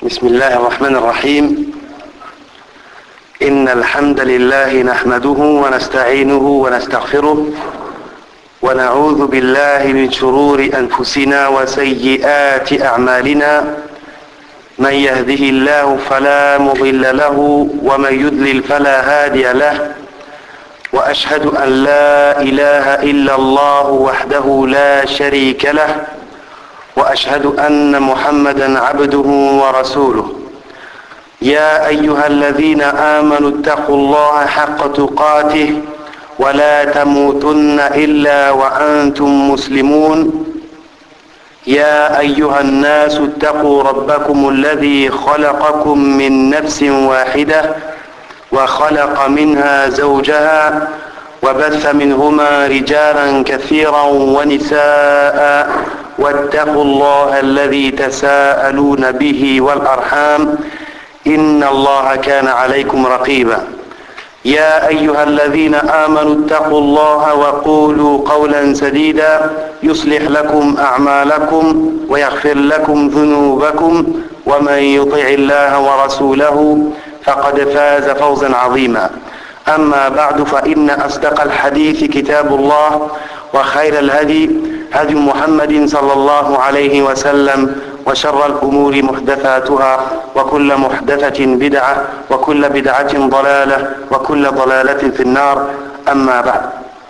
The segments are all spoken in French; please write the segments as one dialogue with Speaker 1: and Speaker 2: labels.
Speaker 1: بسم الله الرحمن الرحيم. إن الحمد لله نحمده ونستعينه ونستغفره ونعوذ بالله من شرور أنفسنا وسيئات أعمالنا. من يهده الله فلا مضل له ومن يضلل فلا هادي له، وأشهد أن لا إله إلا الله وحده لا شريك له، وأشهد أن محمدا عبده ورسوله. يا أيها الذين آمنوا اتقوا الله حق تقاته ولا تموتن إلا وأنتم مسلمون. يا أيها الناس اتقوا ربكم الذي خلقكم من نفس واحدة وخلق منها زوجها وبث منهما رجالا كثيرا ونساء، واتقوا الله الذي تساءلون به والأرحام إن الله كان عليكم رقيبا. يا أيها الذين آمنوا اتقوا الله وقولوا قولا سديدا يصلح لكم أعمالكم ويغفر لكم ذنوبكم، ومن يطع الله ورسوله فقد فاز فوزا عظيما. أما بعد، فإن أصدق الحديث كتاب الله، وخير الهدي هدي محمد صلى الله عليه وسلم، وشر الأمور محدثاتها، وكل محدثة بدعة، وكل بدعة ضلالة، وكل ضلالة في النار. أما بعد،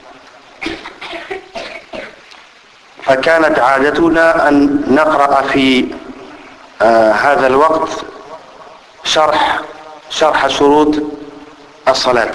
Speaker 1: فكانت عادتنا أن نقرأ في هذا الوقت شرح شروط الصلاة،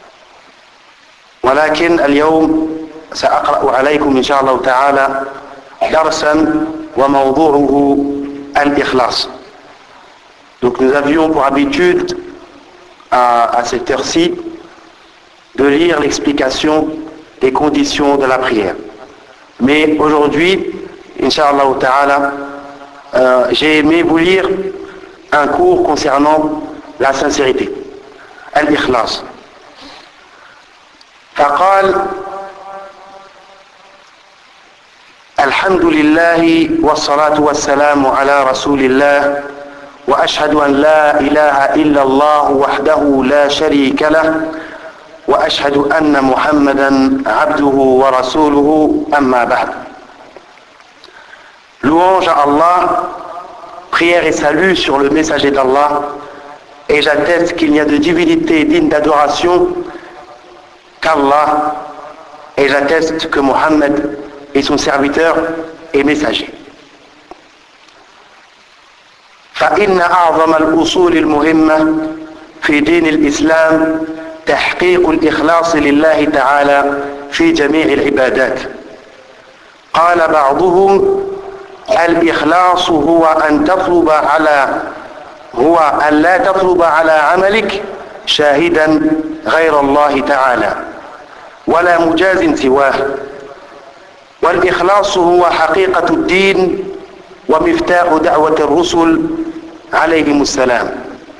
Speaker 1: ولكن اليوم سأقرأ عليكم إن شاء الله تعالى درسا وموضوعه الإخلاص. Donc nous avions pour habitude à cette heure-ci de lire l'explication des conditions de la prière. Mais aujourd'hui, Inch'Allah ta'ala, j'ai aimé vous lire un cours concernant la sincérité, al-ikhlas. فقال: الحمد لله والصلاة والسلام على رسول الله، وأشهد أن لا إله إلا الله وحده لا شريك له، وأشهد أن محمدا عبده ورسوله. أما بعد. Louange à Allah, prière et salut sur le messager d'Allah, et j'atteste qu'il n'y a de divinité digne d'adoration qu'Allah, et j'atteste que Mohammed est son serviteur et messager. فإن أعظم الأصول المهمة في دين الإسلام تحقيق الإخلاص لله تعالى في جميع العبادات. قال بعضهم: الإخلاص هو أن لا تطلب على عملك شاهدا غير الله تعالى ولا مجاز سواه، والإخلاص هو حقيقة الدين ومفتاح دعوة الرسل عليهم السلام.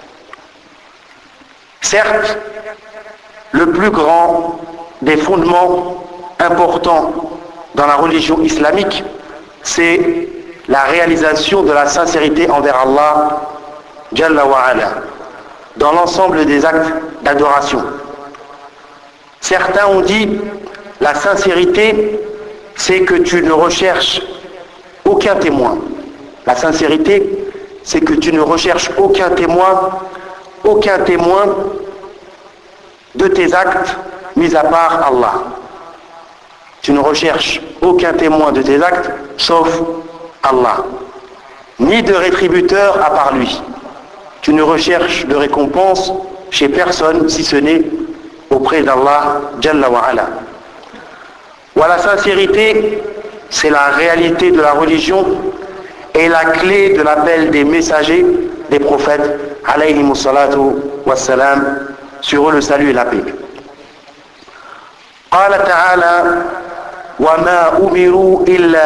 Speaker 1: Certes, le plus grand des fondements importants dans la religion islamique, c'est la réalisation de la sincérité envers Allah Jalla wa Ala dans l'ensemble des actes d'adoration. Certains ont dit: la sincérité, c'est que tu ne recherches aucun témoin. La sincérité, c'est que tu ne recherches aucun témoin de tes actes, mis à part Allah. Tu ne recherches aucun témoin de tes actes, sauf Allah. Ni de rétributeur à part lui. Tu ne recherches de récompense chez personne, si ce n'est auprès d'Allah Jalla wa Ala. La sincérité, c'est la réalité de la religion et la clé de l'appel des messagers, des prophètes, alayhimus salatu wassalam, sur eux le salut et la paix. قال تعالى: وما أمروا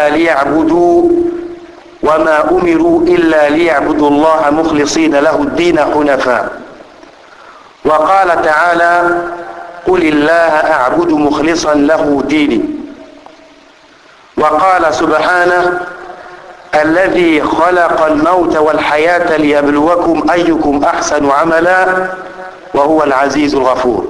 Speaker 1: إلا ليعبدوا الله مخلصين له الدين حنفاء. وقال تعالى: قل الله أعبد مخلصا له ديني. وقال سبحانه: الذي خلق الموت والحياة ليبلوكم أيكم أحسن عملا وهو العزيز الغفور.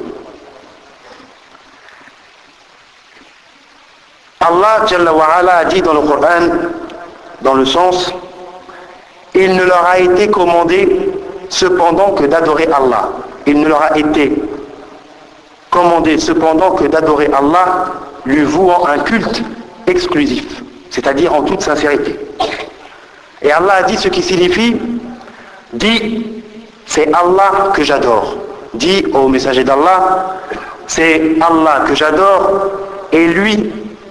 Speaker 1: Allah Jalla wa Ala a dit dans le Coran, dans le sens, il ne leur a été commandé cependant que d'adorer Allah. Il ne leur a été commandé cependant que d'adorer Allah, lui vouant un culte exclusif, c'est-à-dire en toute sincérité. Et Allah a dit ce qui signifie, dit, c'est Allah que j'adore. Dit au messager d'Allah, c'est Allah que j'adore et lui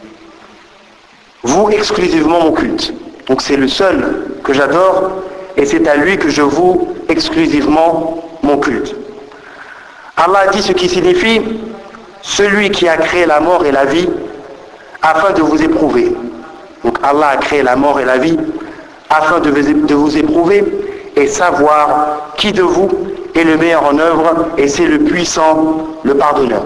Speaker 1: voue exclusivement mon culte. Donc c'est le seul que j'adore et c'est à lui que je voue exclusivement mon culte. Allah a dit ce qui signifie celui qui a créé la mort et la vie afin de vous éprouver. Donc Allah a créé la mort et la vie afin de vous éprouver et savoir qui de vous est le meilleur en œuvre et c'est le puissant, le pardonneur.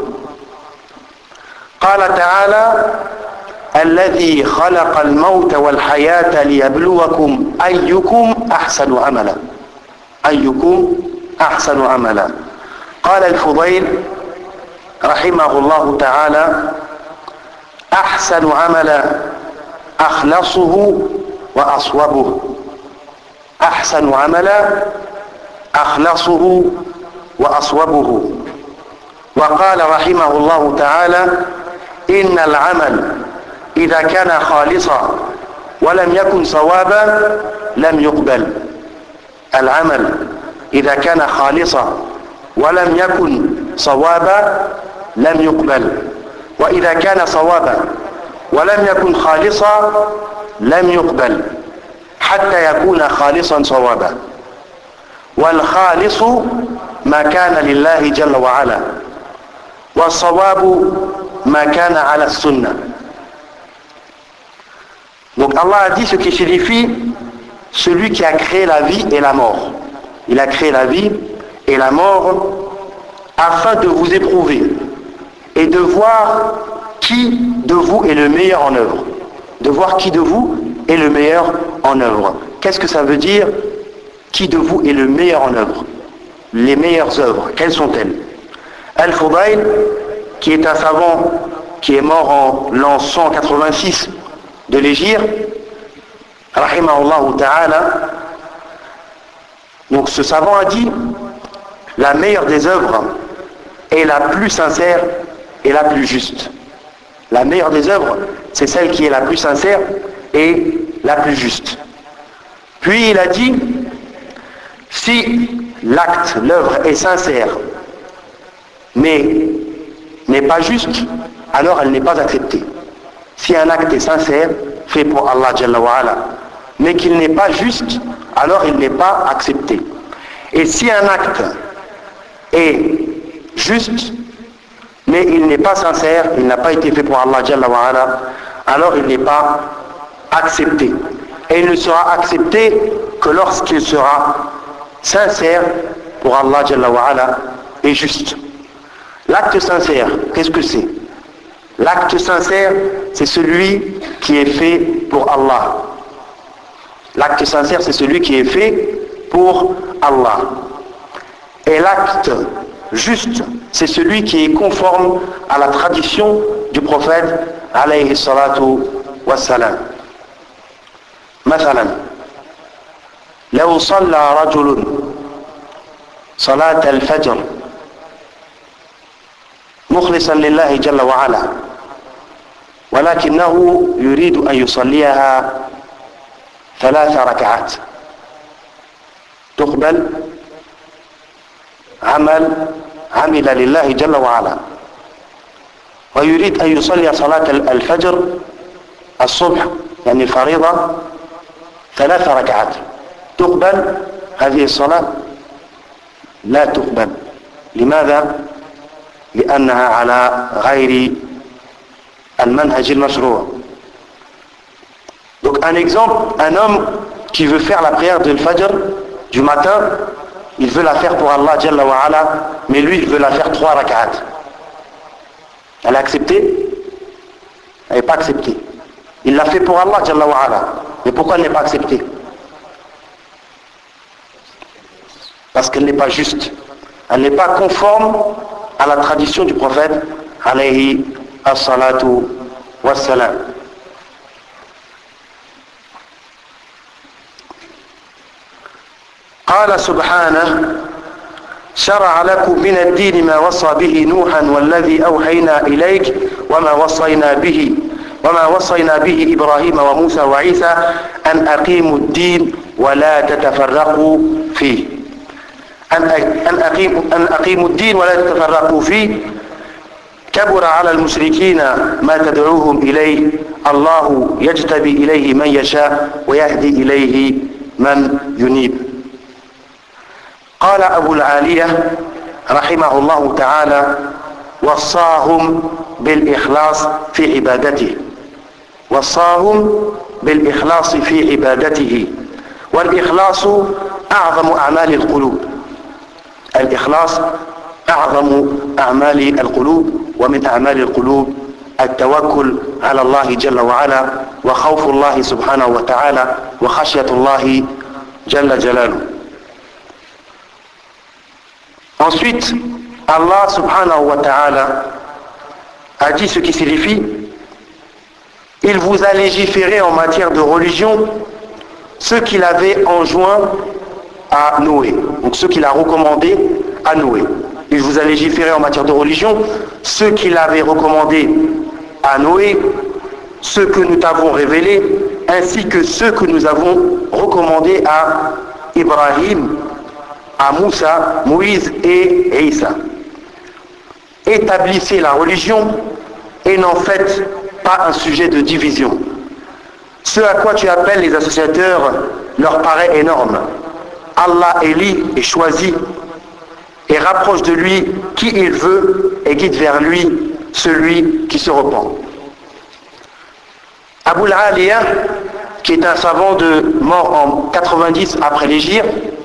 Speaker 1: Qala ta'ala الذي خلق الموت والحياة ليبلوكم أيكم أحسن عملا أيكم أحسن عملا. قال الفضيل رحمه الله تعالى أحسن عملا أخلصه وأصوبه أحسن عملا أخلصه وأصوبه. وقال رحمه الله تعالى إن العمل إذا كان خالصا ولم يكن صوابا لم يقبل. العمل إذا كان خالصا ولم يكن صوابا لم يقبل وإذا كان صوابا ولم يكن خالصا لم يقبل حتى يكون خالصا صوابا. والخالص ما كان لله جل وعلا والصواب ما كان على السنة. Donc Allah a dit ce qui signifie celui qui a créé la vie et la mort. Il a créé la vie et la mort afin de vous éprouver et de voir qui de vous est le meilleur en œuvre. De voir qui de vous est le meilleur en œuvre. Qu'est-ce que ça veut dire qui de vous est le meilleur en œuvre? Les meilleures œuvres, quelles sont-elles? Al-Fudayl, qui est un savant qui est mort en l'an 186 de l'Hégire, rahimahullah ta'ala, donc ce savant a dit la meilleure des œuvres est la plus sincère et la plus juste. La meilleure des œuvres, c'est celle qui est la plus sincère et la plus juste. Puis il a dit si l'acte, l'œuvre est sincère mais n'est pas juste, alors elle n'est pas acceptée. Si un acte est sincère, fait pour Allah Jalla wa Ala, mais qu'il n'est pas juste, alors il n'est pas accepté. Et si un acte est juste, mais il n'est pas sincère, il n'a pas été fait pour Allah Jalla wa Ala, alors il n'est pas accepté. Et il ne sera accepté que lorsqu'il sera sincère pour Allah Jalla wa Ala et juste. L'acte sincère, qu'est-ce que c'est? L'acte sincère, c'est celui qui est fait pour Allah. L'acte sincère, c'est celui qui est fait pour Allah. Et l'acte juste, c'est celui qui est conforme à la tradition du prophète alayhi salatu wassalam. مثلا لو صلى رجل صلاة الفجر مخلصا لله جل وعلا ولكنه يريد أن يصليها 3 ركعات تقبل عمل لله جل وعلا ويريد أن يصلي صلاة الفجر الصبح يعني الفريضة 3 ركعات تقبل هذه الصلاة؟ لا تقبل. لماذا؟ لأنها على غير المنهج المشروع. Donc un exemple, un homme qui veut faire la prière de l'Fajr du matin, il veut la faire pour Allah Jalla wa Ala, mais lui il veut la faire 3 rak'at. Elle est acceptée? Elle n'est pas acceptée. Il l'a fait pour Allah Jalla wa Ala, Mais pourquoi elle n'est pas acceptée? Parce qu'elle n'est pas juste. Elle n'est pas conforme à la tradition du prophète alayhi as-salatu was-salam. قال سبحانه شرع لكم من الدين ما وصى به نوحا والذي أوحينا إليك وما وصينا به إبراهيم وموسى وعيسى أن أقيموا الدين ولا تتفرقوا فيه أن أقيموا الدين ولا تتفرقوا فيه كبر على المشركين ما تدعوهم إليه الله يجتبي إليه من يشاء ويهدي إليه من ينيب. قال أبو العالية رحمه الله تعالى وصاهم بالإخلاص في عبادته وصاهم بالإخلاص في عبادته والإخلاص أعظم أعمال القلوب. الإخلاص أعظم أعمال القلوب ومن أعمال القلوب التوكل على الله جل وعلا وخوف الله سبحانه وتعالى وخشية الله جل جلاله. Ensuite, Allah subhanahu wa ta'ala a dit ce qui signifie il vous a légiféré en matière de religion ce qu'il avait enjoint à Noé, donc ce qu'il a recommandé à Noé. Il vous a légiféré en matière de religion ce qu'il avait recommandé à Noé, ce que nous t'avons révélé, ainsi que ce que nous avons recommandé à Ibrahim, à Moussa, Moïse et Isa. Établissez la religion et n'en faites pas un sujet de division. Ce à quoi tu appelles les associateurs leur paraît énorme. Allah élit et choisit et rapproche de lui qui il veut et guide vers lui celui qui se repent. Abu al-Aliya, qui est un savant mort en 90 après l'Hégire,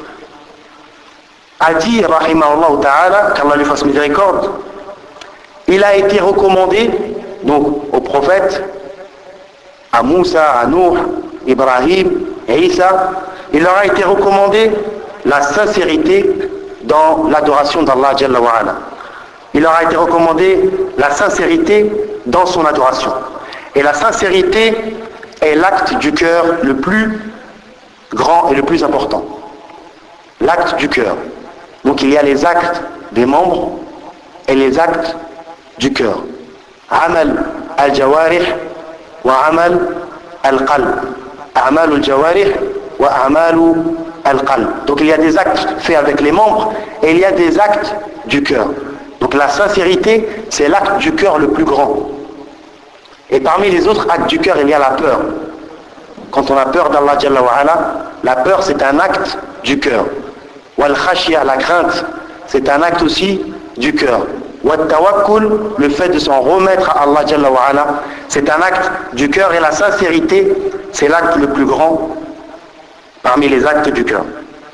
Speaker 1: a dit, rahimahullah ta'ala, qu'Allah lui fasse miséricorde, il a été recommandé donc aux prophètes, à Moussa, à Nuh, Ibrahim et Isa, il leur a été recommandé la sincérité dans l'adoration d'Allah Jalla wa Ala. Il leur a été recommandé la sincérité dans son adoration. Et la sincérité est l'acte du cœur le plus grand et le plus important. L'acte du cœur. Donc il y a les actes des membres et les actes du cœur. Amal al-jawarih wa amal al-qalb. Amal al-jawarih wa amal al-qalb. Donc il y a des actes faits avec les membres et il y a des actes du cœur. Donc la sincérité, c'est l'acte du cœur le plus grand. Et parmi les autres actes du cœur, il y a la peur. Quand on a peur d'Allah Jalla wa Ala, la peur c'est un acte du cœur. Wal khashya, la crainte, c'est un acte aussi du cœur. Wat tawakkul, le fait de s'en remettre à Allah Jalla wa Ala, c'est un acte du cœur et la sincérité, c'est l'acte le plus grand parmi les actes du cœur.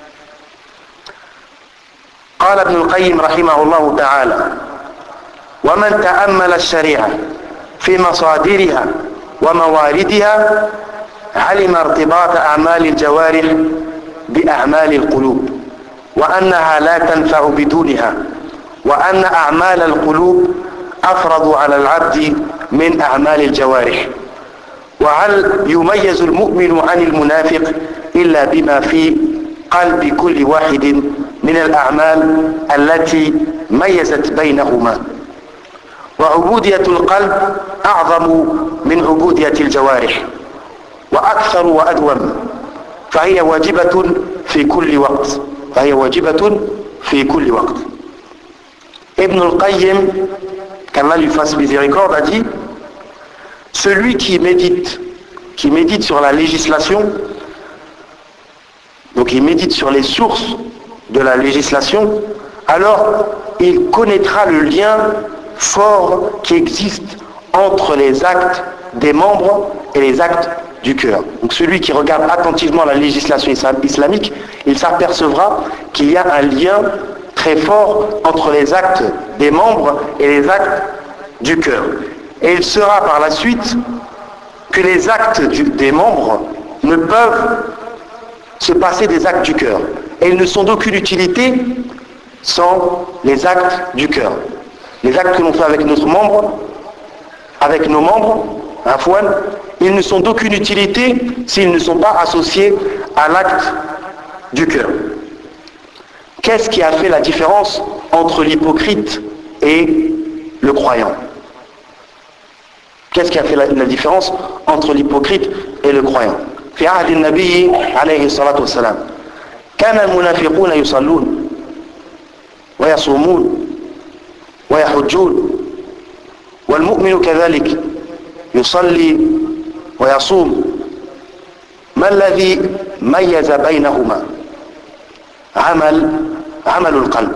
Speaker 1: قال ابن القيم رحمه الله تعالى ومن تأمل الشريعة في مصادرها ومواردها علم ارتباط أعمال الجوارح بأعمال القلوب وأنها لا تنفع بدونها وأن أعمال القلوب أفرض على العبد من أعمال الجوارح وهل يميز المؤمن عن المنافق إلا بما في قلب كل واحد من الأعمال التي ميزت بينهما وعبودية القلب أعظم من عبودية الجوارح وأكثر وأدوم فهي واجبة في كل وقت Ibn al-Qayyim, qu'Allah lui fasse miséricorde, a dit celui qui médite sur la législation, donc il médite sur les sources de la législation, alors il connaîtra le lien fort qui existe entre les actes des membres et les actes du cœur. Donc celui qui regarde attentivement la législation islamique, il s'apercevra qu'il y a un lien très fort entre les actes des membres et les actes du cœur. Et il sera par la suite que les actes des membres ne peuvent se passer des actes du cœur. Et ils ne sont d'aucune utilité sans les actes du cœur. Les actes que l'on fait avec nos membres, ils ne sont d'aucune utilité s'ils ne sont pas associés à l'acte du cœur. Qu'est-ce qui a fait la différence entre l'hypocrite et le croyant? Qu'est-ce qui a fait la différence entre l'hypocrite et le croyant? في عهد النبي عليه الصلاة والسلام كان المنافقون يصلون ويصومون ويحجون والمؤمن كذلك يصلي ويصوم. ما الذي ميز بينهما؟ عمل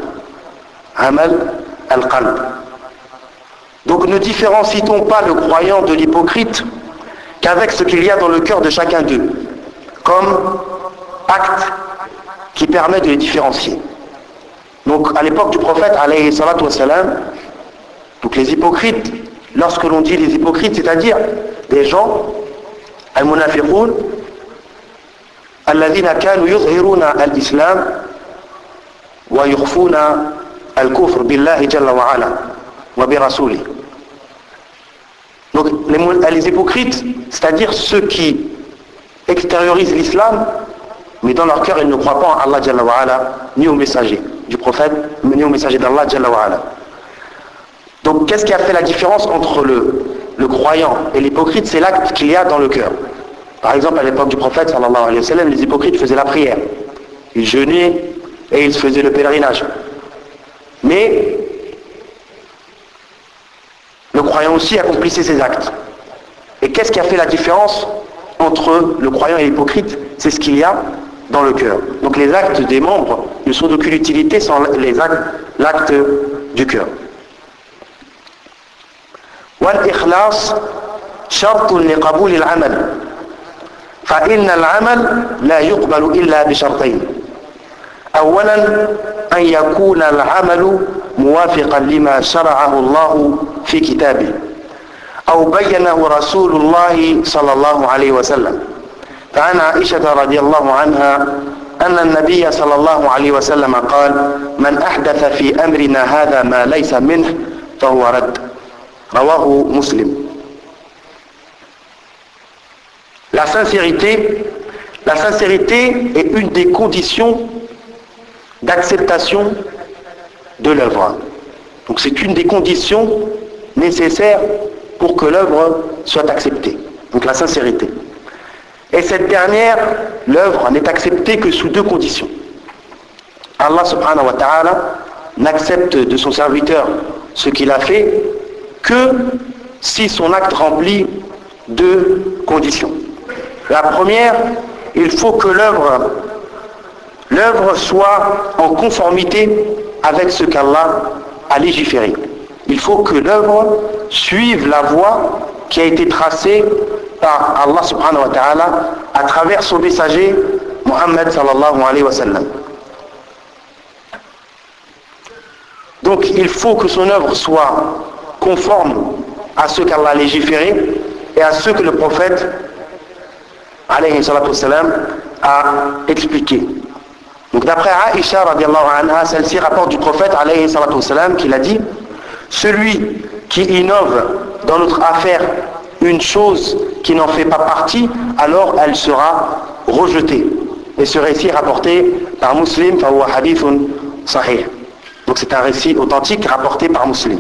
Speaker 1: القلب. Donc ne différencie-t-on pas le croyant de l'hypocrite qu'avec ce qu'il y a dans le cœur de chacun d'eux, comme acte qui permet de les différencier. Donc à l'époque du prophète, alayhi salatu wassalam, donc les hypocrites, lorsque l'on dit les hypocrites, c'est-à-dire des gens, al-munafiqun, alladhina kanu yuzhiruna al-islam wa yukhfuna al-kufr billahi jalla wa ala wa bi rasulih. Donc les hypocrites, c'est-à-dire ceux qui extériorisent l'islam, mais dans leur cœur ils ne croient pas en Allah Jalla wa ala, ni au messager du prophète, ni au messager d'Allah Jalla wa ala. Donc qu'est-ce qui a fait la différence entre le croyant et l'hypocrite? C'est l'acte qu'il y a dans le cœur. Par exemple, à l'époque du prophète sallallahu alayhi wa sallam, les hypocrites faisaient la prière, ils jeûnaient et ils faisaient le pèlerinage. Mais le croyant aussi accomplissait ses actes. Et qu'est-ce qui a fait la différence entre le croyant et l'hypocrite? C'est ce qu'il y a dans le cœur. Donc les actes des membres ne sont d'aucune utilité sans l'acte du cœur. والإخلاص شرط لقبول العمل فإن العمل لا يقبل إلا بشرطين. أولا أن يكون العمل موافقا لما شرعه الله في كتابه أو بينه رسول الله صلى الله عليه وسلم. فعن عائشة رضي الله عنها أن النبي صلى الله عليه وسلم قال: من أحدث في أمرنا هذا ما ليس منه فهو رد. رواه مسلم. La sincérité est une des conditions d'acceptation de l'œuvre. Donc c'est une des conditions nécessaires pour que l'œuvre soit acceptée. Donc la sincérité. Et cette dernière, l'œuvre, n'est acceptée que sous deux conditions. Allah subhanahu wa ta'ala n'accepte de son serviteur ce qu'il a fait que si son acte remplit deux conditions. La première, il faut que l'œuvre soit en conformité avec ce qu'Allah a légiféré. Il faut que l'œuvre suive la voie qui a été tracée par Allah subhanahu wa ta'ala à travers son messager Muhammad sallallahu alayhi wa sallam. Donc il faut que son œuvre soit conforme à ce qu'Allah a légiféré et à ce que le prophète alayhi salatu wa sallam a expliqué. Donc d'après Aïcha radiallahu anha, celle-ci rapporte du prophète alayhi salatu wa sallam qu'il a dit: celui qui innove dans notre affaire une chose qui n'en fait pas partie, alors elle sera rejetée. Et ce récit est rapporté par Muslim, fahuwa hadithun sahih. Donc c'est un récit authentique rapporté par Muslim.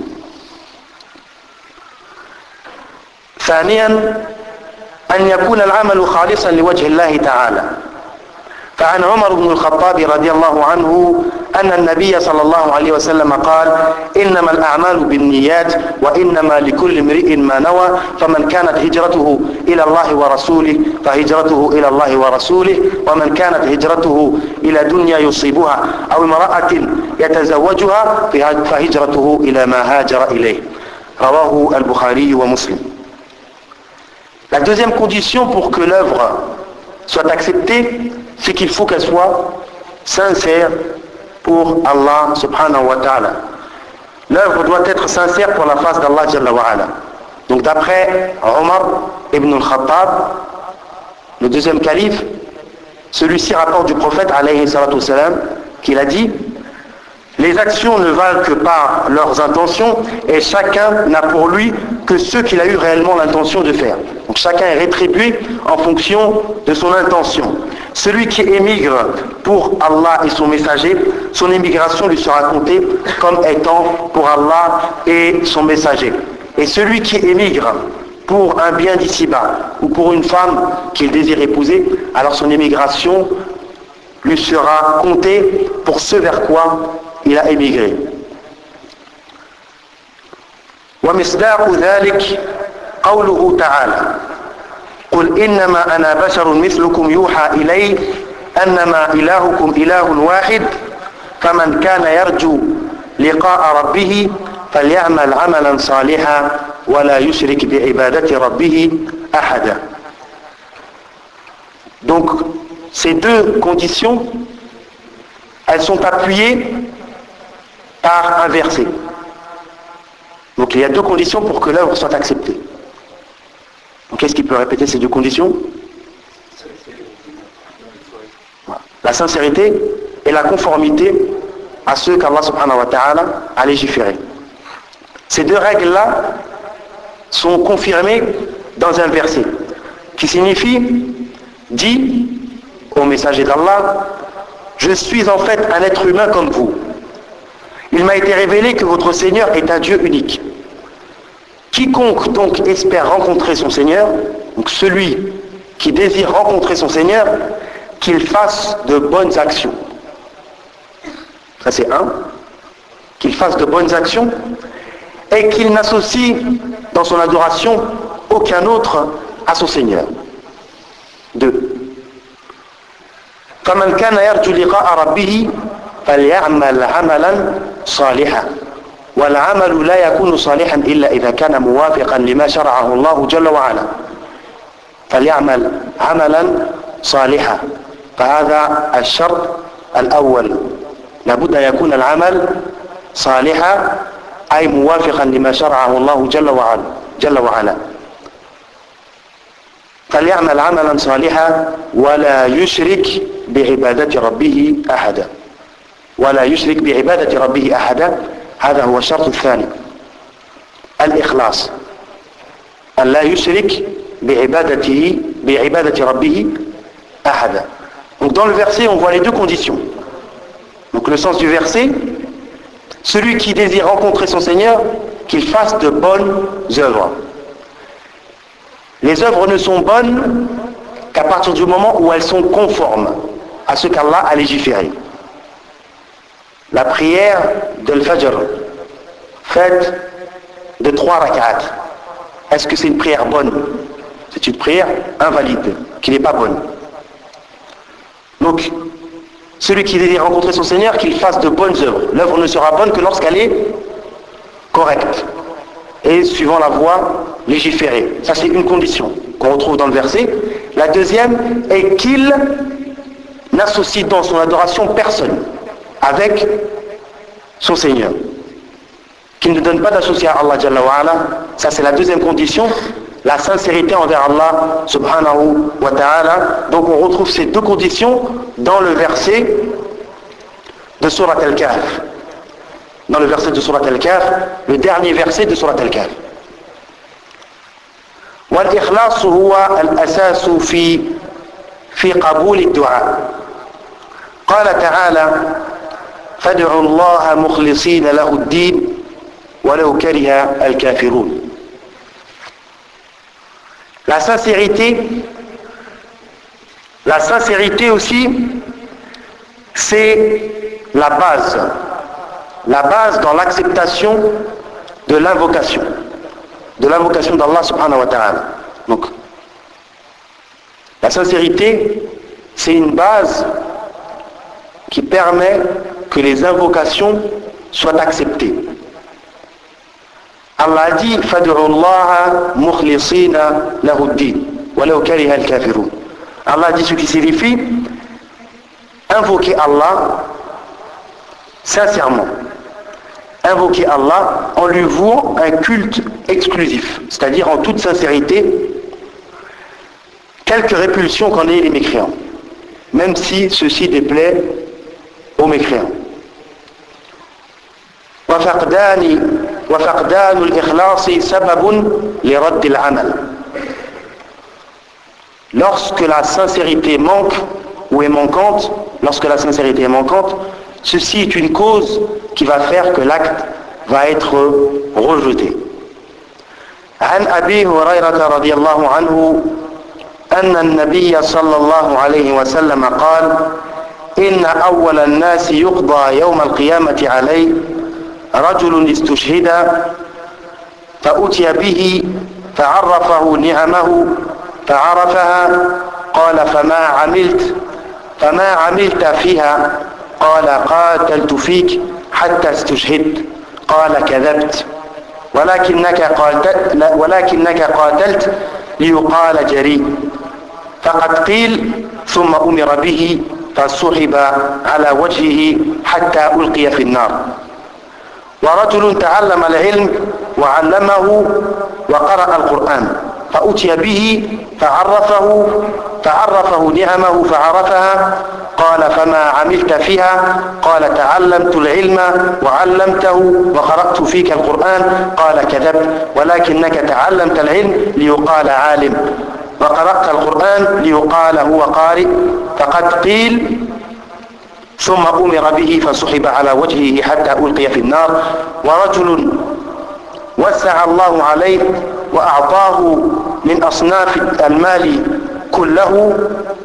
Speaker 1: ثانيا أن يكون العمل خالصا لوجه الله تعالى. فعن عمر بن الخطاب رضي الله عنه أن النبي صلى الله عليه وسلم قال: إنما الأعمال بالنيات وإنما لكل امرئ ما نوى فمن كانت هجرته إلى الله ورسوله فهجرته إلى الله ورسوله ومن كانت هجرته إلى دنيا يصيبها أو امرأة يتزوجها فهجرته إلى ما هاجر إليه. رواه البخاري ومسلم. La deuxième condition pour que l'œuvre soit acceptée, c'est qu'il faut qu'elle soit sincère pour Allah subhanahu wa ta'ala. L'œuvre doit être sincère pour la face d'Allah jalla wa ala. Donc d'après Omar ibn al-Khattab, le deuxième calife, celui-ci rapporte du prophète alayhi salatu wassalam qu'il a dit: les actions ne valent que par leurs intentions et chacun n'a pour lui que ce qu'il a eu réellement l'intention de faire. Donc chacun est rétribué en fonction de son intention. Celui qui émigre pour Allah et son messager, son émigration lui sera comptée comme étant pour Allah et son messager. Et celui qui émigre pour un bien d'ici-bas ou pour une femme qu'il désire épouser, alors son émigration lui sera comptée pour ce vers quoi il a émigré. ومصداق ذلك قوله تعالى: قل إنما أنا بشر مثلكم يوحى إلي أنما إلهكم إله واحد فمن كان يرجو لقاء ربه فليعمل عملا صالحا ولا يشرك بعبادة ربه أحدا. Donc ces deux conditions, elles sont appuyées par un verset. Donc il y a deux conditions pour que l'œuvre soit acceptée. Donc qu'est-ce qui peut répéter ces deux conditions? La sincérité et la conformité à ce qu'Allah subhanahu wa ta'ala a légiféré. Ces deux règles-là sont confirmées dans un verset qui signifie: dit au messager d'Allah, je suis en fait un être humain comme vous. Il m'a été révélé que votre Seigneur est un Dieu unique. Quiconque donc espère rencontrer son Seigneur, donc celui qui désire rencontrer son Seigneur, qu'il fasse de bonnes actions. Ça c'est un. Qu'il fasse de bonnes actions et qu'il n'associe dans son adoration aucun autre à son Seigneur. 2. فمن كان يرجو لقاء ربه فليعمل عملا صالحا والعمل لا يكون صالحا إلا إذا كان موافقا لما شرعه الله جل وعلا فليعمل عملا صالحا فهذا الشرط الأول لابد أن يكون العمل صالحا أي موافقا لما شرعه الله جل وعلا فليعمل عملا صالحا ولا يشرك بعبادة ربه أحدا ولا يشرك بعبادة ربه أحدا. هذا هو الشرط الثاني الإخلاص أن لا يشرك بعبادة ربه أحدا. Donc dans le verset on voit les deux conditions. Donc le sens du verset: celui qui désire rencontrer son Seigneur, qu'il fasse de bonnes œuvres. Les œuvres ne sont bonnes qu'à partir du moment où elles sont conformes à ce qu'Allah a légiféré. La prière de l'Fajr, faite de 3 rak'at, est-ce que c'est une prière bonne? C'est une prière invalide, qui n'est pas bonne. Donc, celui qui désire rencontrer son Seigneur, qu'il fasse de bonnes œuvres. L'œuvre ne sera bonne que lorsqu'elle est correcte et suivant la voie légiférée. Ça, c'est une condition qu'on retrouve dans le verset. La deuxième est qu'il n'associe dans son adoration personne avec son Seigneur. Qu'il ne donne pas d'associé à Allah Jalla wa Ala. Ça, c'est la deuxième condition. La sincérité envers Allah subhanahu wa ta'ala. Donc on retrouve ces deux conditions dans le verset de Surat Al-Kahf. Dans le verset de Surat Al-Kahf, le dernier verset de Surat Al-Kahf. والإخلاص هو الأساس في قبول الدعاء. قال تعالى: فادعوا الله مخلصين له الدين ولو كره الكافرون. La sincérité aussi, c'est la base dans l'acceptation de l'invocation d'Allah subhanahu wa ta'ala. Donc, la sincérité, c'est une base qui permet que les invocations soient acceptées. Allah a dit: فَادْعُوا اللَّهَ مُخْلِصِينَ لَهُ الدِّينَ وَلَوْ كَرِهَ الْكَافِرُونَ. Allah a dit ce qui signifie invoquer Allah sincèrement. Invoquer Allah en lui vouant un culte exclusif, c'est-à-dire en toute sincérité, quelque répulsion qu'en aient les mécréants, même si ceci déplaît aux mécréants. وفقدان الإخلاص سبب لرد العمل. Lorsque la sincérité manque ou est manquante, ceci est une cause qui va faire que l'acte va être rejeté. عن أبي هريرة رضي الله عنه أن النبي صلى الله عليه وسلم قال: إن أول الناس يقضى يوم القيامة عليه رجل استشهد فأتي به فعرفه نعمه فعرفها قال فما عملت فيها؟ قال: قاتلت فيك حتى استشهدت. قال: كذبت ولكنك قاتلت ليقال جريء. فقد قيل ثم أمر به فسحب على وجهه حتى ألقي في النار. ورجل تعلم العلم وعلمه وقرأ القرآن فأتي به فعرفه نعمه فعرفها قال: فما عملت فيها؟ قال: تعلمت العلم وعلمته وقرأت فيك القرآن. قال: كذبت ولكنك تعلمت العلم ليقال عالم وقرأت القرآن ليقال هو قارئ. فقد قيل ثم أمر به فسحب على وجهه حتى ألقي في النار. ورجل وسع الله عليه وأعطاه من أصناف المال كله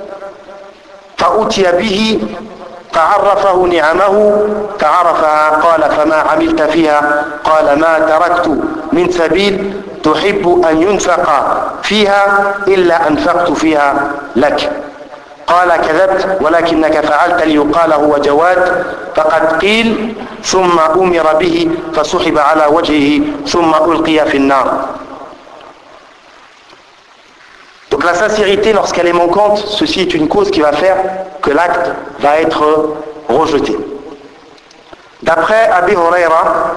Speaker 1: فأتي به فعرفه نعمه فعرفها قال: فما عملت فيها؟ قال: ما تركت من سبيل تحب أن ينفق فيها إلا أنفقت فيها لك. قال: كذبت ولكنك فعلت ليقال هو جواد. فقد قيل ثم أمر به فسحب على وجهه ثم ألقي في النار. Donc la sincérité, lorsqu'elle est manquante, ceci est une cause qui va faire que l'acte va être rejeté. D'après Abi Huraira,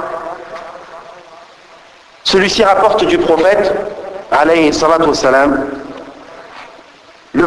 Speaker 1: celui-ci rapporte du prophète, alayhi salatu wassalam, la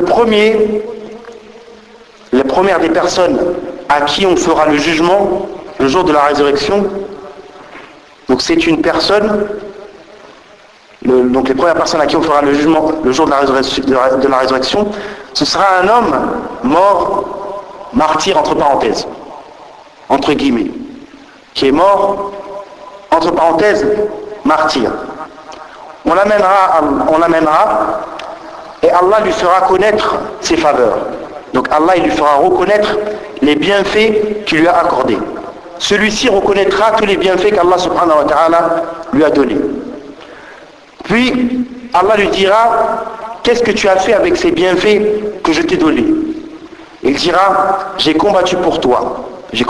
Speaker 1: première des personnes à qui on fera le jugement le jour de la résurrection, donc c'est une personne, donc les premières personnes à qui on fera le jugement le jour de la résurrection, ce sera un homme mort, martyr entre parenthèses, entre guillemets, qui est mort, entre parenthèses, martyr. On l'amènera et Allah lui fera connaître ses faveurs. Donc Allah il lui fera reconnaître les bienfaits qu'il lui a accordés. Celui-ci reconnaîtra tous les bienfaits qu'Allah subhanahu wa ta'ala lui a donnés. Puis Allah lui dira: qu'est-ce que tu as fait avec ces bienfaits que je t'ai donnés? Il dira: j'ai combattu pour toi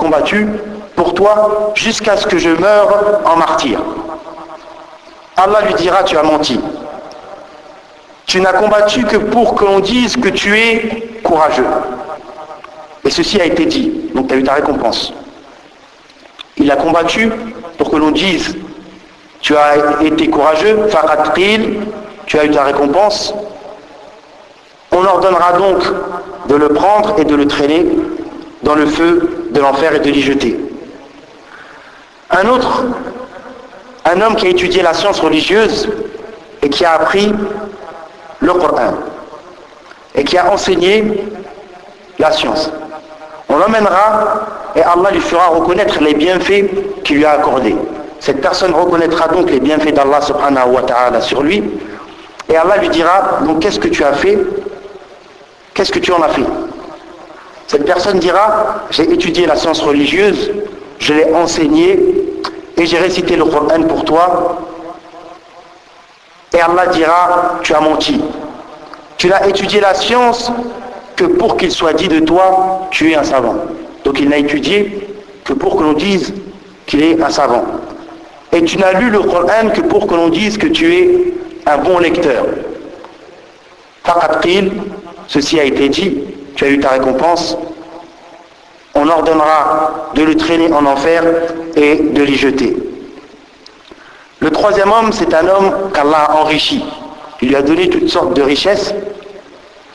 Speaker 1: jusqu'à ce que je meure en martyr. Allah lui dira: tu as menti. Tu n'as combattu que pour que l'on dise que tu es courageux. Et ceci a été dit, donc tu as eu ta récompense. Il a combattu pour que l'on dise: tu as été courageux, faqad qil, tu as eu ta récompense. On ordonnera donc de le prendre et de le traîner dans le feu de l'enfer et de l'y jeter. Un homme qui a étudié la science religieuse et qui a appris le Coran et qui a enseigné la science. On l'emmènera et Allah lui fera reconnaître les bienfaits qu'il lui a accordés. Cette personne reconnaîtra donc les bienfaits d'Allah subhanahu wa ta'ala sur lui et Allah lui dira: donc qu'est-ce que tu as fait? Qu'est-ce que tu en as fait? Cette personne dira: j'ai étudié la science religieuse, je l'ai enseignée et j'ai récité le Coran pour toi. Et Allah dira: tu as menti. Tu n'as étudié la science que pour qu'il soit dit de toi: tu es un savant. Donc il n'a étudié que pour que l'on dise qu'il est un savant. Et tu n'as lu le Coran que pour que l'on dise que tu es un bon lecteur. Faqad qil, ceci a été dit, tu as eu ta récompense. On ordonnera de le traîner en enfer et de l'y jeter. Le troisième homme, c'est un homme qu'Allah a enrichi. Il lui a donné toutes sortes de richesses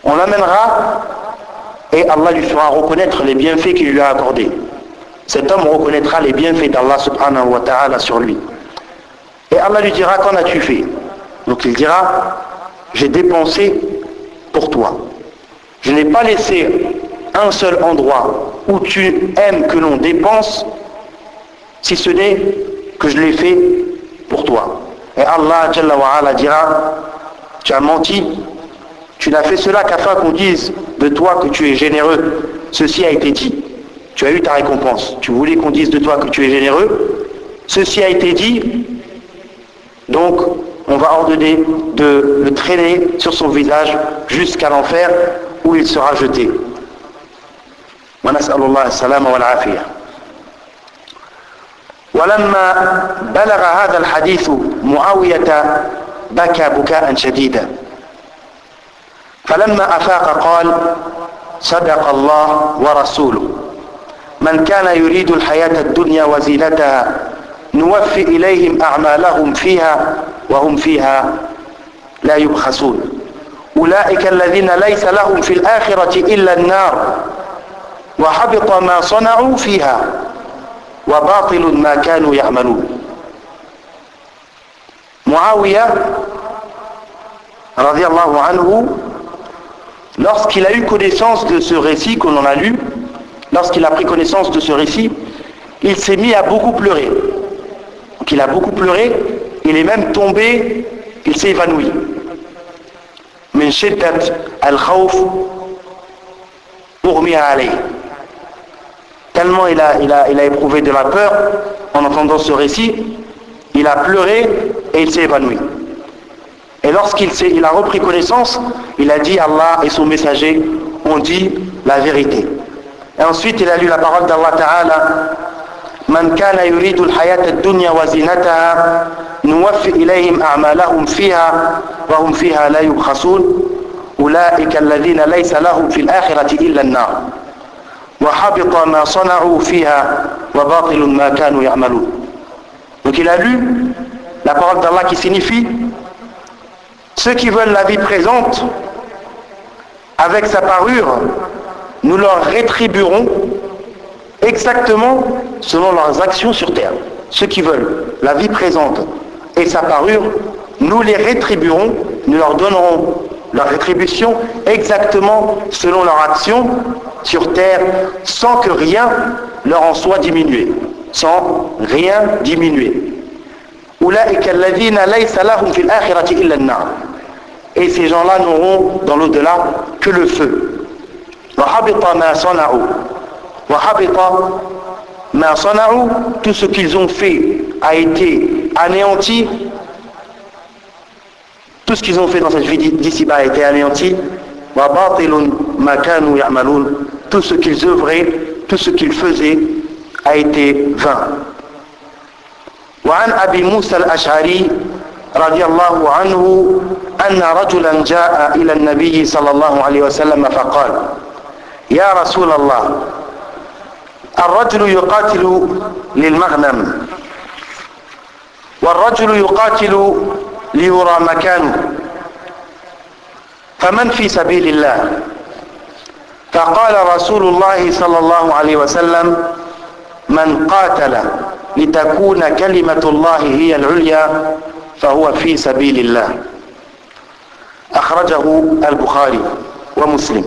Speaker 1: On l'amènera et Allah lui fera reconnaître les bienfaits qu'il lui a accordés. Cet homme reconnaîtra les bienfaits d'Allah subhanahu wa ta'ala sur lui. Et Allah lui dira, qu'en as-tu fait? Donc il dira, j'ai dépensé pour toi. Je n'ai pas laissé un seul endroit où tu aimes que l'on dépense, si ce n'est que je l'ai fait pour toi. Et Allah Jalla wa Ala dira, tu as menti, tu n'as fait cela qu'afin qu'on dise de toi que tu es généreux. Ceci a été dit. Tu as eu ta récompense. Tu voulais qu'on dise de toi que tu es généreux. Ceci a été dit. Donc, on va ordonner de le traîner sur son visage jusqu'à l'enfer où il sera jeté. Wa nas'alullah as-salama wal afiyah. ولما بلغ هذا الحديث معاوية بكى بكاء شديدا فلما أفاق قال صدق الله ورسوله من كان يريد الحياة الدنيا وزينتها نوفي إليهم أعمالهم فيها وهم فيها لا يبخسون أولئك الذين ليس لهم في الآخرة إلا النار وحبط ما صنعوا فيها وباطل ما كانوا يعملون. Muawiya radiyallahu anhu, lorsqu'il a eu connaissance de ce récit qu'on en a lu, lorsqu'il a pris connaissance de ce récit, il s'est mis à beaucoup pleurer. Donc il a beaucoup pleuré, il est même tombé, il s'est évanoui. Min shiddat al-khawf urmiya alayh. Tellement il a éprouvé de la peur en entendant ce récit, il a pleuré et il s'est évanoui. Et lorsqu'il a repris connaissance, il a dit Allah et son messager ont dit la vérité. Et ensuite il a lu la parole d'Allah Ta'ala Man kana yuridu al-hayata ad-dunya wa zinataha nuwaffi ilayhim a'malahum fiha wa hum fiha la yubkhasun ulaika alladhina laysa lahum fil akhirati illa an-nar وحبط ما صنعوا فيها وباطل ما كانوا يعملون. Donc il a lu la parole d'Allah qui signifie ceux qui veulent la vie présente avec sa parure, nous leur rétribuerons exactement selon leurs actions sur terre. Ceux qui veulent la vie présente et sa parure, nous les rétribuerons, nous leur donnerons leur rétribution exactement selon leur action sur terre, sans que rien leur en soit diminué. Sans rien diminuer. Et ces gens-là n'auront dans l'au-delà que le feu. Tout ce qu'ils ont fait a été anéanti. Tout ce qu'ils ont fait dans cette vie d'ici-bas a été anéanti. Tout ce qu'ils œuvraient, tout ce qu'ils faisaient a été vain. وعن أبي موسى الأشعري رضي الله عنه أن رجلا جاء إلى النبي صلى الله عليه وسلم فقال يا رسول الله الرجل يقاتل للمغنم والرجل يقاتل ليرى مكانه فمن في سبيل الله فقال رسول الله صلى الله عليه وسلم من قاتل لتكون كلمة الله هي العليا فهو في سبيل الله أخرجه البخاري ومسلم.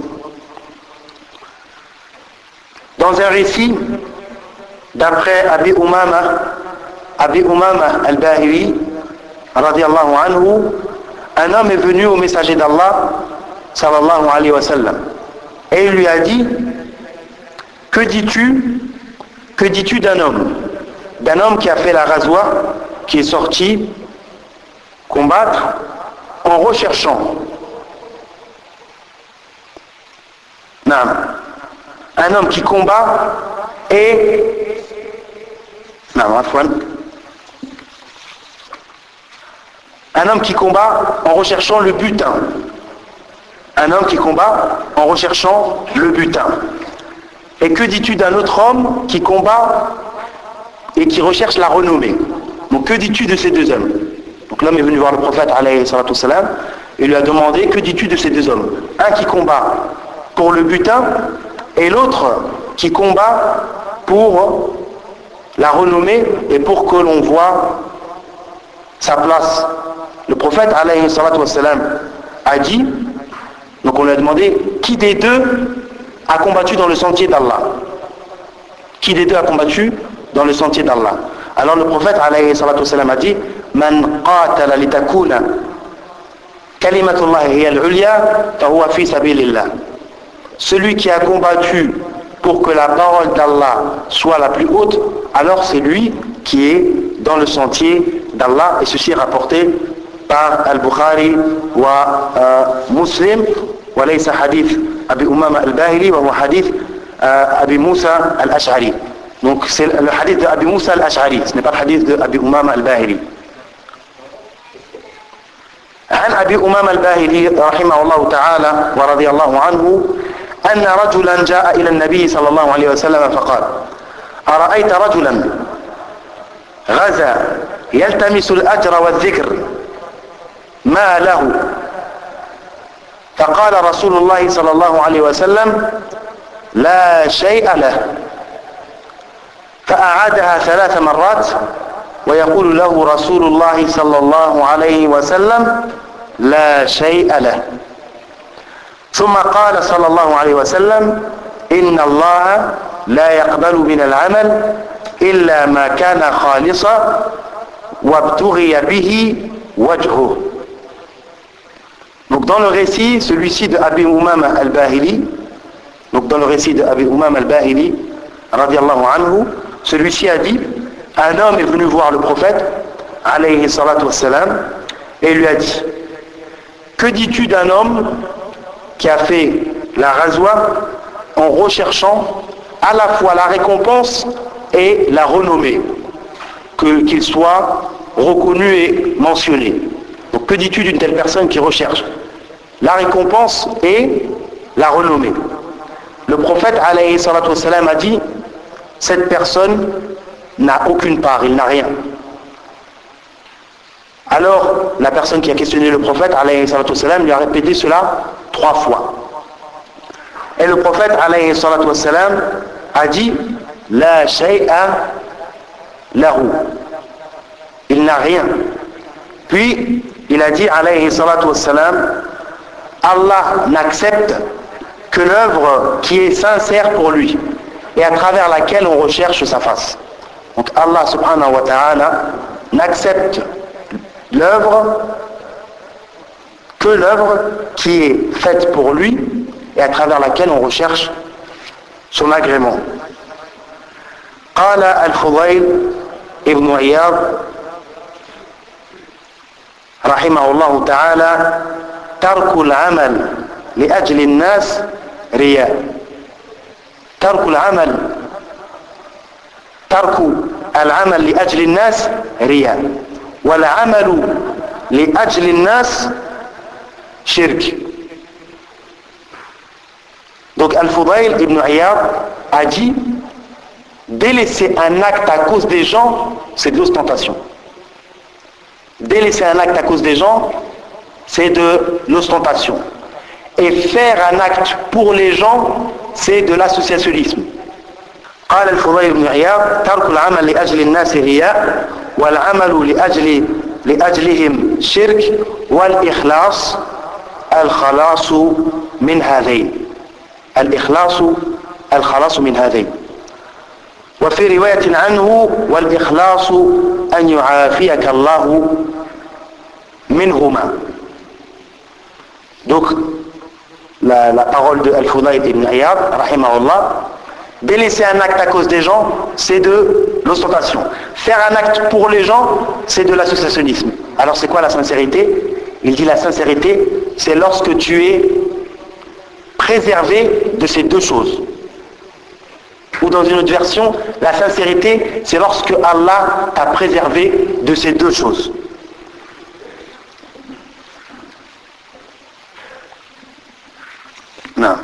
Speaker 1: Dans un récit d'après Abi Umama al-Bahili radiyallahu anhu, un homme est venu au messager d'Allah sallallahu alayhi wa sallam et il lui a dit que dis-tu d'un homme qui a fait la ghazwa, qui est sorti combattre en recherchant un homme qui combat et un homme qui combat en recherchant le butin. Un homme qui combat en recherchant le butin. Et que dis-tu d'un autre homme qui combat et qui recherche la renommée? Donc que dis-tu de ces deux hommes? Donc l'homme est venu voir le prophète alayhi salatu wassalam Il lui a demandé, que dis-tu de ces deux hommes? Un qui combat pour le butin et l'autre qui combat pour la renommée et pour que l'on voit sa place. Le prophète alayhi salatu wassalam a dit, donc on lui a demandé, qui des deux a combattu dans le sentier d'Allah? Qui des deux a combattu dans le sentier d'Allah? Alors le prophète alayhi salatu wassalam a dit, man qatala litakuna kalimatullahi hiya al-ulya fahuwa fi sabilillah. Celui qui a combattu pour que la parole d'Allah soit la plus haute, alors c'est lui qui est dans le sentier d'Allah. Et ceci est rapporté par Al-Bukhari wa Muslim, wa laysa hadith Abi Umama al-Bahili wa hadith Abi Musa al-Ash'ari. Donc c'est le hadith de Abi Musa al-Ash'ari, ce n'est pas le hadith de Abi Umama al-Bahili. عن أبي أمامة الباهلي رحمه الله تعالى ورضي الله عنه أن رجلا جاء إلى النبي صلى الله عليه وسلم فقال أرأيت رجلا غزا يلتمس الأجر والذكر ما له؟ فقال رسول الله صلى الله عليه وسلم لا شيء له. فأعادها 3 مرات ويقول له رسول الله صلى الله عليه وسلم لا شيء له. ثم قال صلى الله عليه وسلم إن الله لا يقبل من العمل إلا ما كان خالصا وابتغي به وجهه. Donc dans le récit, celui-ci de Abi Umama al-Bahili, donc dans le récit de Abi Umama al-Bahili, radiallahu anhu, celui-ci a dit, un homme est venu voir le prophète, alayhi salatu wassalam, et lui a dit, que dis-tu d'un homme qui a fait la razwa en recherchant à la fois la récompense et la renommée, qu'il soit reconnu et mentionné. Donc que dis-tu d'une telle personne qui recherche la récompense et la renommée? Le prophète alayhi salatu wassalam a dit, cette personne n'a aucune part, il n'a rien. Alors la personne qui a questionné le prophète alayhi salatu wassalam lui a répété cela 3 fois. Et le prophète alayhi salatu wassalam a dit, la shay'a lahu, il n'a rien. Puis il a dit alayhi salatu wassalam, Allah n'accepte que l'œuvre qui est sincère pour lui et à travers laquelle on recherche sa face. Donc Allah subhanahu wa ta'ala n'accepte l'œuvre que l'œuvre qui est faite pour lui et à travers laquelle on recherche son agrément. قال الفضيل ابن عياض رحمه الله تعالى ترك العمل لأجل الناس رياء. ترك العمل لأجل الناس رياء والعمل لأجل الناس شرك. Donc Al-Fudayl ibn Iyad a dit, délaisser un acte à cause des gens, c'est de l'ostentation. Délaisser un acte à cause des gens, c'est de l'ostentation. Et faire un acte pour les gens, c'est de l'associationnisme. قال الفضيل بن عياض ترك العمل لأجل الناس رياء والعمل لأجلهم شرك والإخلاص الخلاص من هذين. الإخلاص الخلاص من هذين. وفي رواية عنه والإخلاص أن يعافيك الله منهما. Donc la parole de Al-Fudayl ibn Iyad rahimahullah, délaisser un acte à cause des gens, c'est de l'ostentation. Faire un acte pour les gens, c'est de l'associationnisme. Alors c'est quoi la sincérité? Il dit la sincérité, c'est lorsque tu es préservé de ces deux choses. Ou dans une autre version, la sincérité, c'est lorsque Allah t'a préservé de ces deux choses. Non.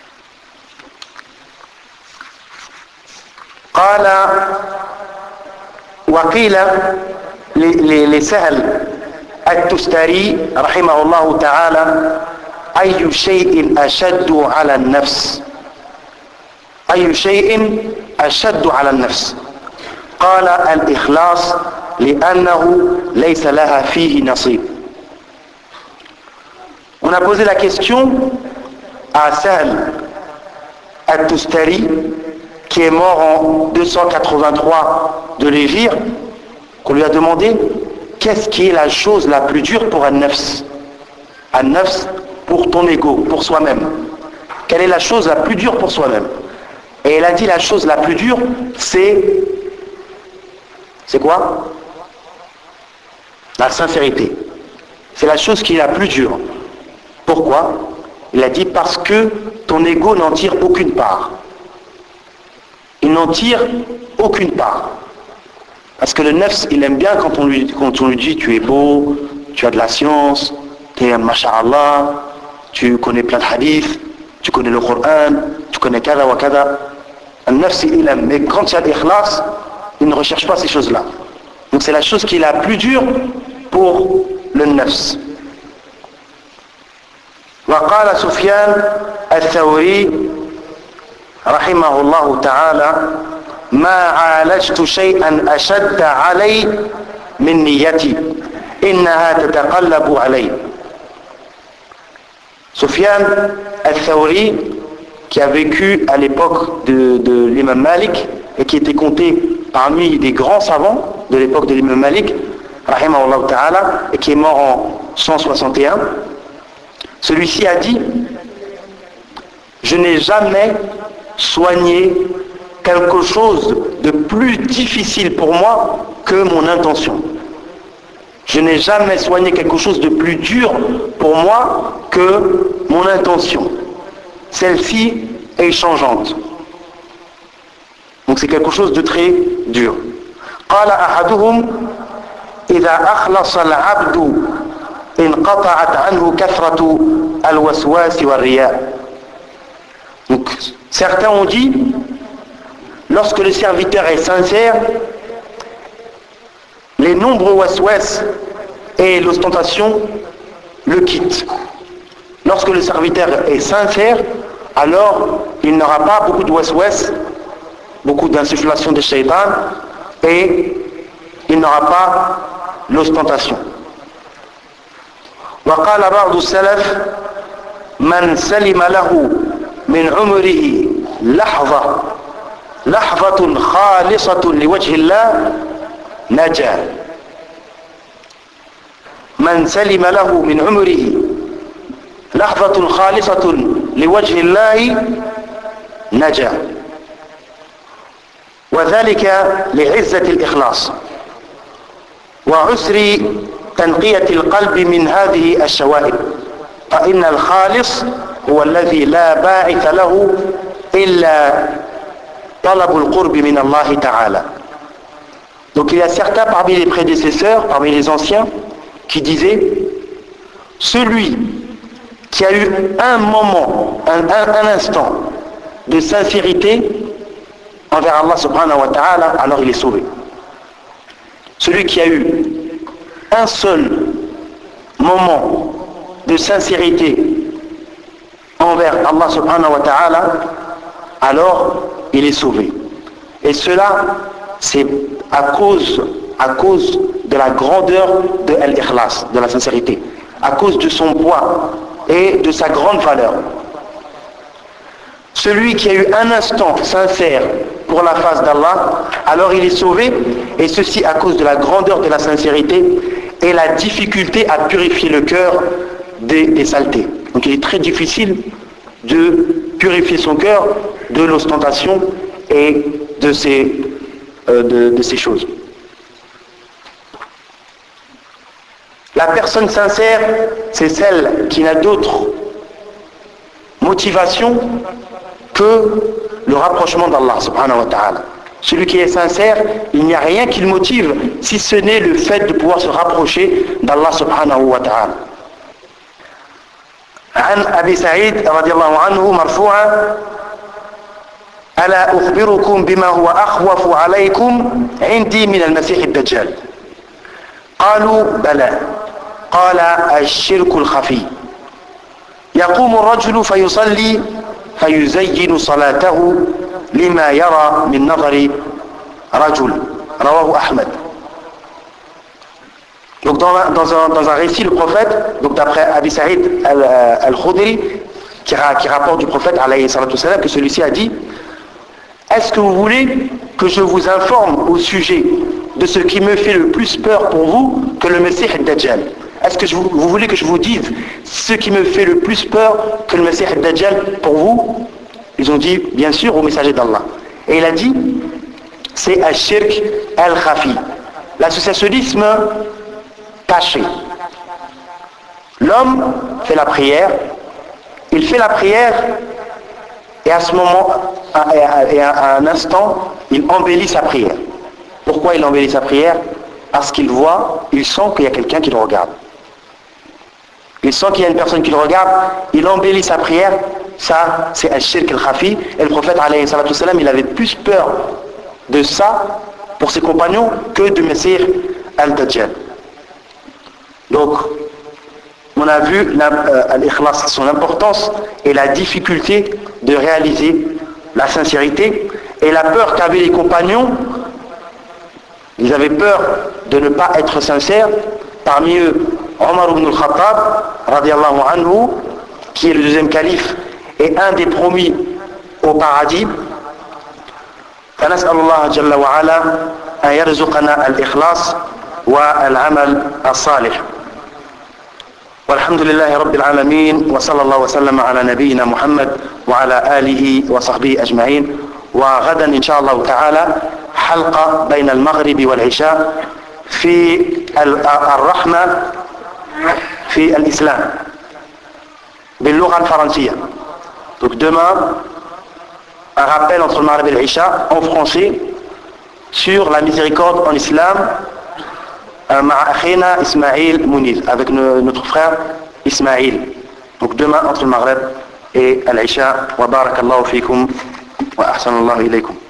Speaker 1: قال وقيل لسهل التستري رحمه الله تعالى أي شيء أشد على النفس أي شيء أشد على النفس قال الإخلاص لأنه ليس لها فيه نصيب. On a posé la question à Sahl al-Tustari qui est mort en 283 de l'Hégire, qu'on lui a demandé qu'est-ce qui est la chose la plus dure pour un nafs, pour ton ego, pour soi-même. Quelle est la chose la plus dure pour soi-même? Et elle a dit la chose la plus dure, c'est quoi? La sincérité. C'est la chose qui est la plus dure. Pourquoi? Il a dit parce que ton ego n'en tire aucune part. Il n'en tire aucune part. Parce que le nafs, il aime bien quand on lui dit tu es beau, tu as de la science, tu es un masha'Allah, tu connais plein de hadiths, tu connais le Coran, tu connais kada wa kada. Le nafs, il aime. Mais quand il y a l'ikhlas, il ne recherche pas ces choses-là. Donc c'est la chose qui est la plus dure pour le nafs. وقال سفيان الثوري رحمه الله تعالى ما عالجت شيئا أشد علي من نيتي إنها تتقلب علي. Sufyan al-Thawri, qui a vécu à l'époque de l'imam Malik et qui était compté parmi des grands savants de l'époque de l'imam Malik, rahimahullah ta'ala, et qui est mort en 161, celui-ci a dit: je n'ai jamais soigné quelque chose de plus difficile pour moi que mon intention. Je n'ai jamais soigné quelque chose de plus dur pour moi que mon intention. Celle-ci est changeante. Donc c'est quelque chose de très dur. قال أحدهم إذا أخلص العبد انقطعت عنه كثرة الوسواس والرياء. Donc certains ont dit, lorsque le serviteur est sincère, les nombreux waswas et l'ostentation le quittent. Lorsque le serviteur est sincère, alors il n'aura pas beaucoup de waswas, beaucoup d'insufflation de shaitan, et il n'aura pas l'ostentation. وقال بعض السلف من سلم له من عمره لحظة خالصة لوجه الله نجا. من سلم له من عمره لحظة خالصة لوجه الله نجا. وذلك لعزة الإخلاص وعسر تنقية القلب من هذه الشوائب فإن الخالص هو الذي لا باعث له إلا طلب القرب من الله تعالى. Donc il y a certains parmi les prédécesseurs, parmi les anciens, qui disaient: celui qui a eu un moment, un instant de sincérité envers Allah subhanahu wa ta'ala, alors il est sauvé. Celui qui a eu un seul moment de sincérité envers Allah subhanahu wa ta'ala, alors il est sauvé. Et cela, c'est à cause de la grandeur de l'ikhlas, de la sincérité, à cause de son poids et de sa grande valeur. Celui qui a eu un instant sincère pour la face d'Allah, alors il est sauvé, et ceci à cause de la grandeur de la sincérité et la difficulté à purifier le cœur des saletés. Donc il est très difficile de purifier son cœur de l'ostentation et de ces choses. La personne sincère, c'est celle qui n'a d'autre motivation que le rapprochement d'Allah subhanahu wa ta'ala. Celui qui est sincère, il n'y a rien qui le motive si ce n'est le fait de pouvoir se rapprocher d'Allah subhanahu wa ta'ala. عن أبي سعيد رضي الله عنه مرفوعا ألا أخبركم بما هو أخوف عليكم عندي من المسيح الدجال قالوا بلى قال الشرك الخفي يقوم الرجل فيصلي فيزين صلاته لما يرى من نظر رجل رواه أحمد. Donc dans un récit, le prophète, donc d'après Abi Saïd al-Khudri, qui rapporte du prophète alayhi salatu wassalam, que celui-ci a dit: est-ce que vous voulez que je vous informe au sujet de ce qui me fait le plus peur pour vous que le Messie ad-Dajjal? Est-ce que vous voulez que je vous dise ce qui me fait le plus peur que le Messie ad-Dajjal pour vous? Ils ont dit bien sûr au messager d'Allah. Et il a dit c'est al-shirk al-khafi, l'associationnisme caché. L'homme fait la prière, il fait la prière et à ce moment, à un instant, il embellit sa prière. Pourquoi il embellit sa prière? Parce qu'il voit, il sent qu'il y a quelqu'un qui le regarde. Il sent qu'il y a une personne qui le regarde, il embellit sa prière. Ça, c'est al-shirk al-khafi. Et le prophète, alayhi salatu wassalam, il avait plus peur de ça pour ses compagnons que de Messie al-Dajjal. Donc, on a vu l'ikhlas, son importance et la difficulté de réaliser la sincérité et la peur qu'avaient les compagnons. Ils avaient peur de ne pas être sincères. Parmi eux, Omar ibn al-Khattab, radiallahu anhu, qui est le deuxième calife et un des promis au paradis. فنسأل الله جل وعلا أن يرزقنا الإخلاص والعمل الصالح. والحمد لله رب العالمين وصلى الله وسلم على نبينا محمد وعلى آله وصحبه أجمعين. وغدا إن شاء الله تعالى حلقة بين المغرب والعشاء في الرحمة في الإسلام باللغة الفرنسية. Donc demain, un rappel entre le Maghreb et l'Isha en français sur la miséricorde en islam مع أخينا إسماعيل منير, avec notre frère Ismaïl. Donc demain entre le Maghreb et l'Isha. wa barakallahu fikum wa ahsanallahu ilaykum.